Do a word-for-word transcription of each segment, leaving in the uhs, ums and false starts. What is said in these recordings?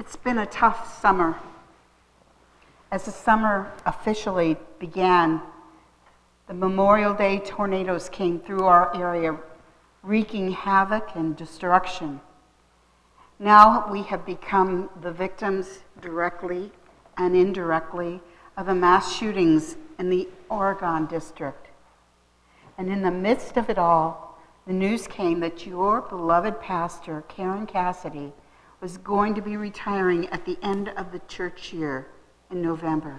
It's been a tough summer. As the summer officially began, the Memorial Day tornadoes came through our area, wreaking havoc and destruction. Now we have become the victims directly and indirectly of the mass shootings in the Oregon district. And in the midst of it all, the news came that your beloved pastor, Karen Cassidy, was going to be retiring at the end of the church year in November.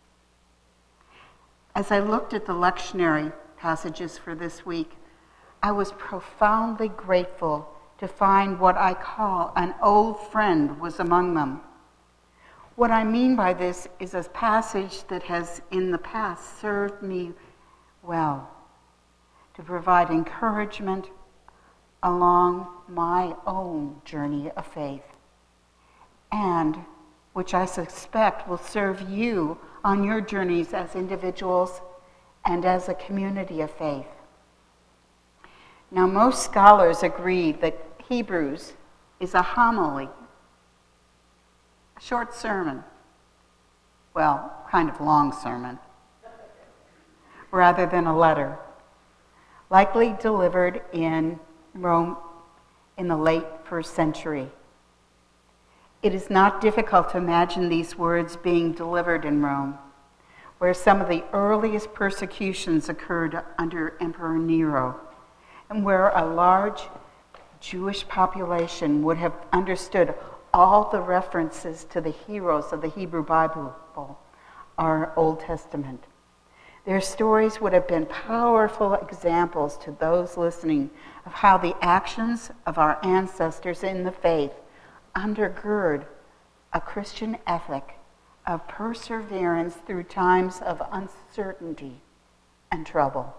As I looked at the lectionary passages for this week, I was profoundly grateful to find what I call an old friend was among them. What I mean by this is a passage that has in the past served me well to provide encouragement along my own journey of faith, and which I suspect will serve you on your journeys as individuals and as a community of faith. Now, most scholars agree that Hebrews is a homily, a short sermon, well, kind of long sermon, rather than a letter, likely delivered in Rome in the late first century. It is not difficult to imagine these words being delivered in Rome, where some of the earliest persecutions occurred under Emperor Nero, and where a large Jewish population would have understood all the references to the heroes of the Hebrew Bible, our Old Testament. Their stories would have been powerful examples to those listening of how the actions of our ancestors in the faith undergird a Christian ethic of perseverance through times of uncertainty and trouble.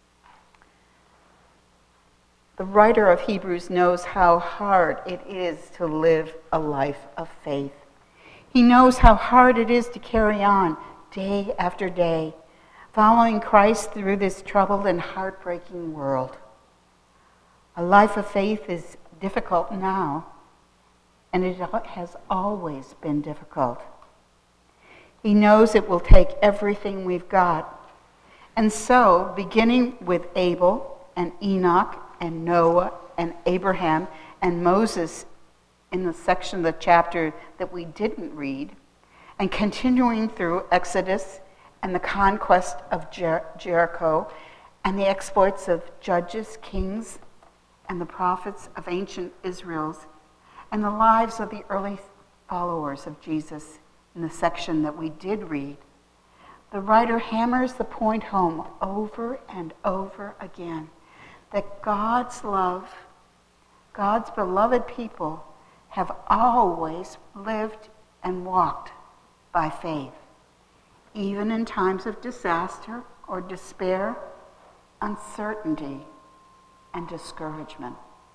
The writer of Hebrews knows how hard it is to live a life of faith. He knows how hard it is to carry on day after day, following Christ through this troubled and heartbreaking world. A life of faith is difficult now, and it has always been difficult. He knows it will take everything we've got. And so, beginning with Abel and Enoch and Noah and Abraham and Moses in the section of the chapter that we didn't read, and continuing through Exodus and the conquest of Jer- Jericho and the exploits of judges, kings, and the prophets of ancient Israel's, and the lives of the early followers of Jesus in the section that we did read, the writer hammers the point home over and over again that God's love, God's beloved people have always lived and walked by faith, even in times of disaster or despair, uncertainty, and discouragement.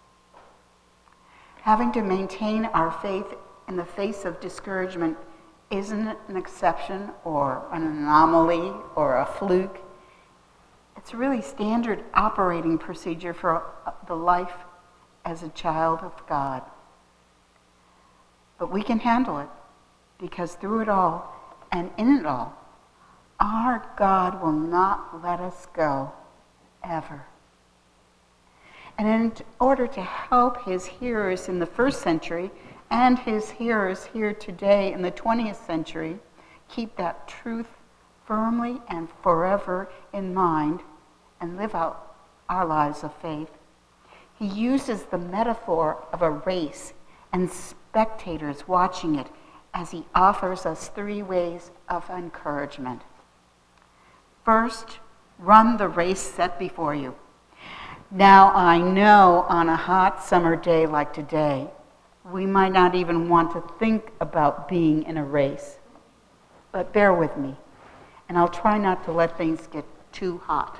Having to maintain our faith in the face of discouragement isn't an exception or an anomaly or a fluke. It's really standard operating procedure for the life as a child of God. But we can handle it because through it all and in it all, our God will not let us go, ever. And in order to help his hearers in the first century and his hearers here today in the twentieth century keep that truth firmly and forever in mind and live out our lives of faith, he uses the metaphor of a race and spectators watching it as he offers us three ways of encouragement. First, run the race set before you. Now, I know on a hot summer day like today, we might not even want to think about being in a race. But bear with me, and I'll try not to let things get too hot.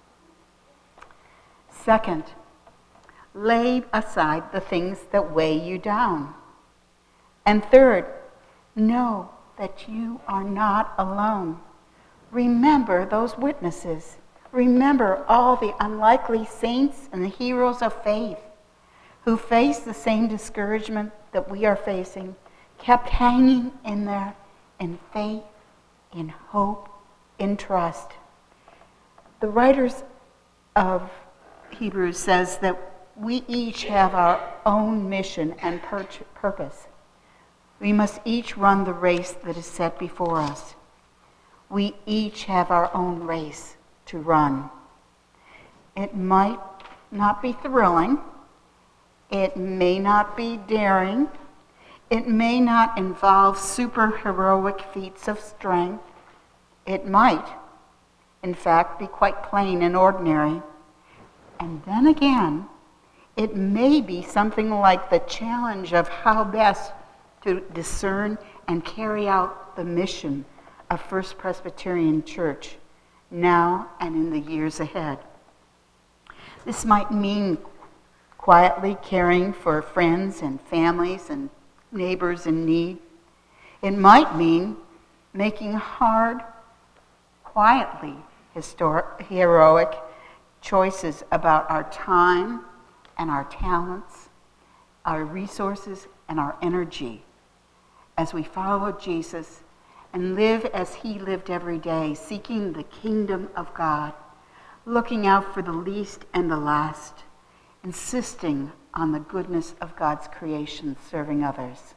Second, lay aside the things that weigh you down. And third, know that you are not alone. Remember those witnesses. Remember all the unlikely saints and the heroes of faith who faced the same discouragement that we are facing, kept hanging in there in faith, in hope, in trust. The writers of Hebrews says that we each have our own mission and pur- purpose. We must each run the race that is set before us. We each have our own race to run. It might not be thrilling. It may not be daring. It may not involve superheroic feats of strength. It might, in fact, be quite plain and ordinary. And then again, it may be something like the challenge of how best to discern and carry out the mission of First Presbyterian Church now and in the years ahead. This might mean quietly caring for friends and families and neighbors in need. It might mean making hard, quietly historic, heroic choices about our time and our talents, our resources and our energy as we follow Jesus and live as he lived every day, seeking the kingdom of God, looking out for the least and the last, insisting on the goodness of God's creation, serving others.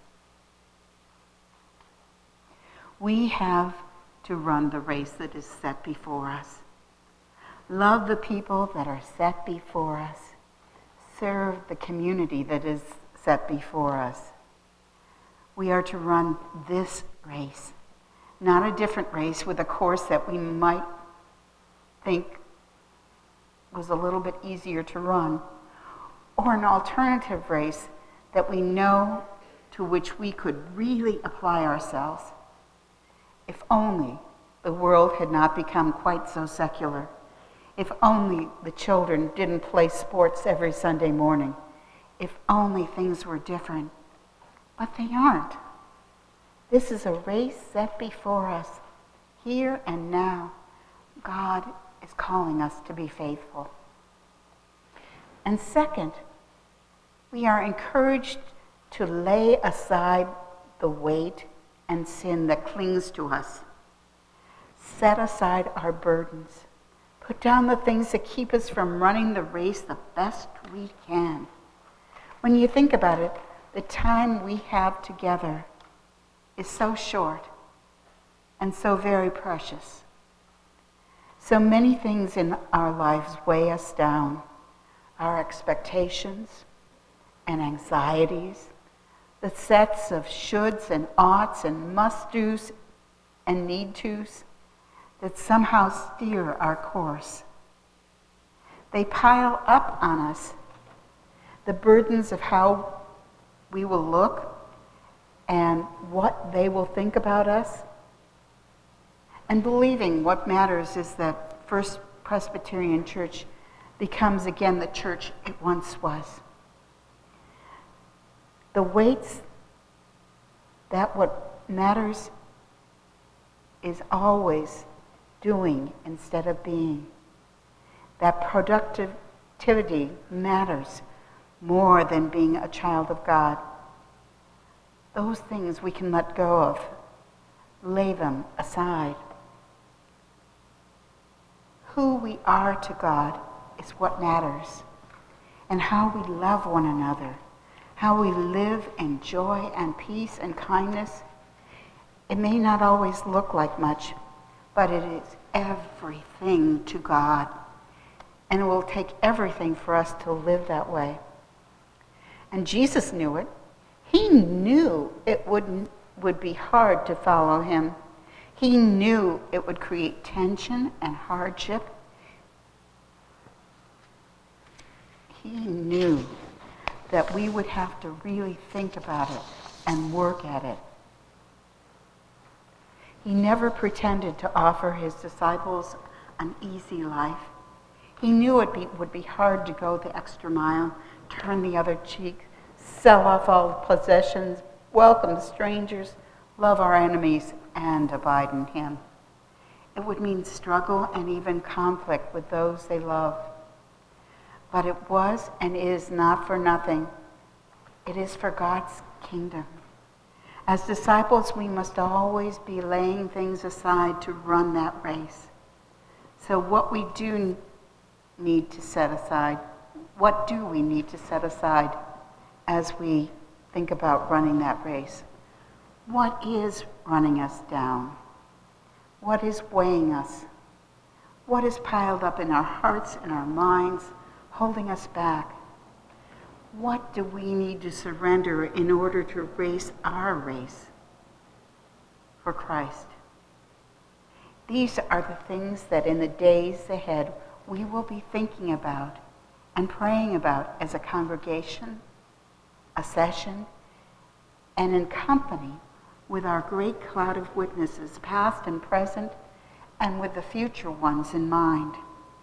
We have to run the race that is set before us. Love the people that are set before us. Serve the community that is set before us. We are to run this race, not a different race with a course that we might think was a little bit easier to run, or an alternative race that we know to which we could really apply ourselves. If only the world had not become quite so secular. If only the children didn't play sports every Sunday morning. If only things were different. But they aren't. This is a race set before us. Here and now, God is calling us to be faithful. And second, we are encouraged to lay aside the weight and sin that clings to us. Set aside our burdens. Put down the things that keep us from running the race the best we can. When you think about it, the time we have together is so short and so very precious. So many things in our lives weigh us down. Our expectations and anxieties, the sets of shoulds and oughts and must-dos and need-tos that somehow steer our course. They pile up on us, the burdens of how we will look and what they will think about us. And believing what matters is that First Presbyterian Church becomes again the church it once was. The weights, that what matters is always doing instead of being. That productivity matters more than being a child of God. Those things we can let go of, lay them aside. Who we are to God is what matters, and how we love one another, how we live in joy and peace and kindness. It may not always look like much, but it is everything to God, and it will take everything for us to live that way. And Jesus knew it. He knew it wouldn't, would be hard to follow him. He knew it would create tension and hardship. He knew that we would have to really think about it and work at it. He never pretended to offer his disciples an easy life. He knew it be, would be hard to go the extra mile, turn the other cheek, sell off all possessions, welcome strangers, love our enemies, and abide in him. It would mean struggle and even conflict with those they love. But it was and is not for nothing. It is for God's kingdom. As disciples, we must always be laying things aside to run that race. So what we do need to set aside, what do we need to set aside as we think about running that race? What is running us down? What is weighing us? What is piled up in our hearts and our minds, holding us back? What do we need to surrender in order to race our race for Christ? These are the things that in the days ahead we will be thinking about and praying about as a congregation, a session, and in company with our great cloud of witnesses, past and present, and with the future ones in mind.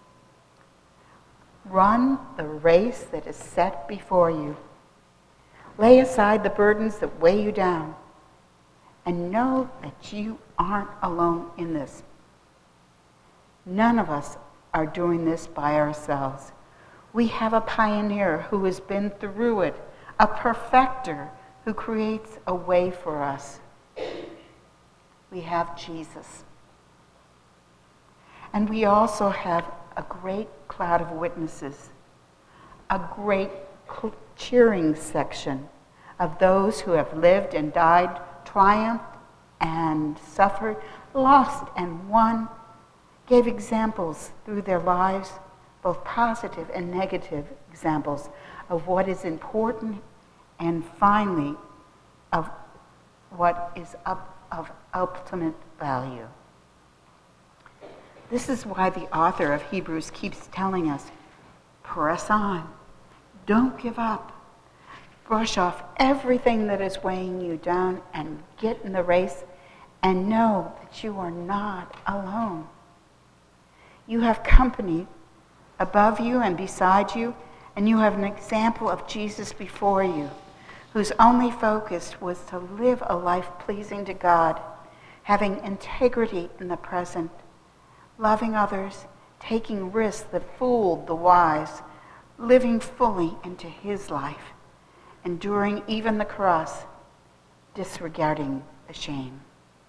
Run the race that is set before you. Lay aside the burdens that weigh you down, and know that you aren't alone in this. None of us are doing this by ourselves. We have a pioneer who has been through it, a perfecter who creates a way for us. We have Jesus. And we also have a great cloud of witnesses, a great cheering section of those who have lived and died, triumphed and suffered, lost and won, gave examples through their lives, both positive and negative examples of what is important, and finally of what is up, of ultimate value. This is why the author of Hebrews keeps telling us, press on, don't give up. Brush off everything that is weighing you down and get in the race, and know that you are not alone. You have company above you and beside you, and you have an example of Jesus before you, whose only focus was to live a life pleasing to God, having integrity in the present, loving others, taking risks that fooled the wise, living fully into his life, enduring even the cross, disregarding the shame.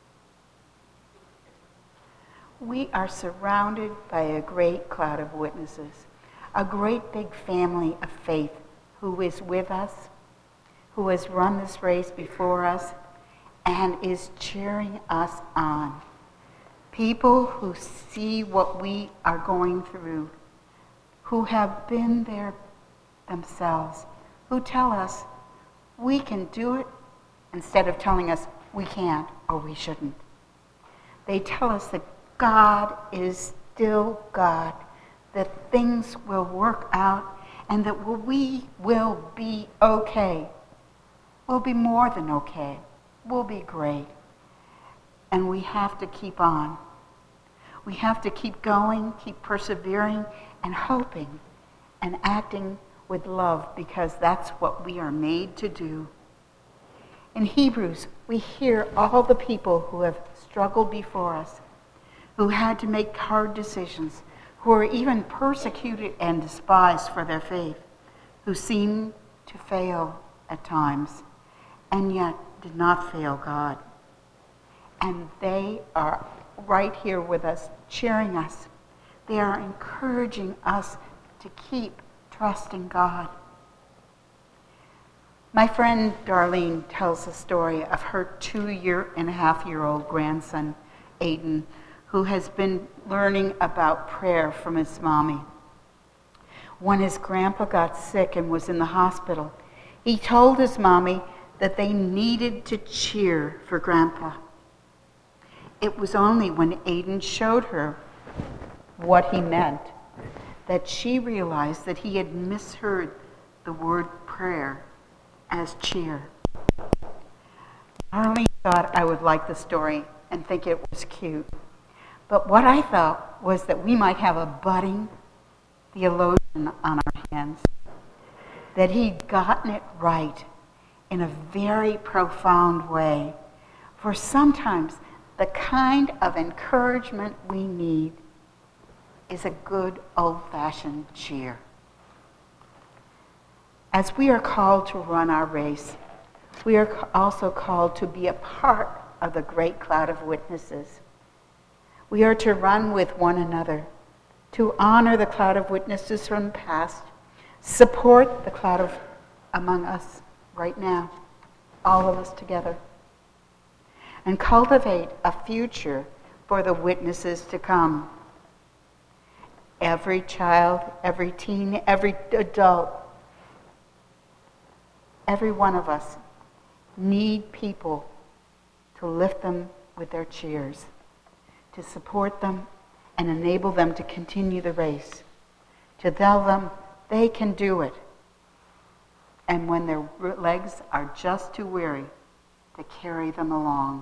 We are surrounded by a great cloud of witnesses, a great big family of faith who is with us, who has run this race before us, and is cheering us on. People who see what we are going through, who have been there themselves, who tell us we can do it instead of telling us we can't or we shouldn't. They tell us that God is still God, that things will work out, and that we will be okay. We'll be more than okay. We'll be great. And we have to keep on. We have to keep going, keep persevering, and hoping, and acting with love, because that's what we are made to do. In Hebrews, we hear all the people who have struggled before us, who had to make hard decisions, who were even persecuted and despised for their faith, who seemed to fail at times, and yet did not fail God. And they are right here with us, cheering us. They are encouraging us to keep trusting God. My friend Darlene tells a story of her two year and a half year old grandson, Aiden, who has been learning about prayer from his mommy. When his grandpa got sick and was in the hospital, he told his mommy that they needed to cheer for grandpa. It was only when Aiden showed her what he meant that she realized that he had misheard the word prayer as cheer. Darlene thought I would like the story and think it was cute. But what I thought was that we might have a budding theologian on our hands, that he'd gotten it right in a very profound way. For sometimes the kind of encouragement we need is a good old-fashioned cheer. As we are called to run our race, we are also called to be a part of the great cloud of witnesses. We are to run with one another, to honor the cloud of witnesses from the past, support the cloud of among us right now, all of us together, and cultivate a future for the witnesses to come. Every child, every teen, every adult, every one of us need people to lift them with their cheers, to support them and enable them to continue the race, to tell them they can do it. And when their legs are just too weary, to carry them along.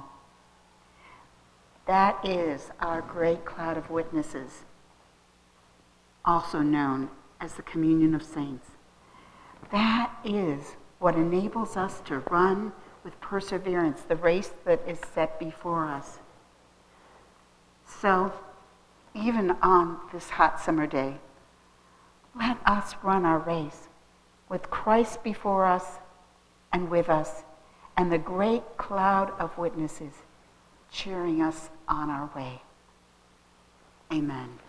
That is our great cloud of witnesses, also known as the communion of saints. That is what enables us to run with perseverance the race that is set before us. So, even on this hot summer day, let us run our race with Christ before us and with us, and the great cloud of witnesses cheering us on our way. Amen.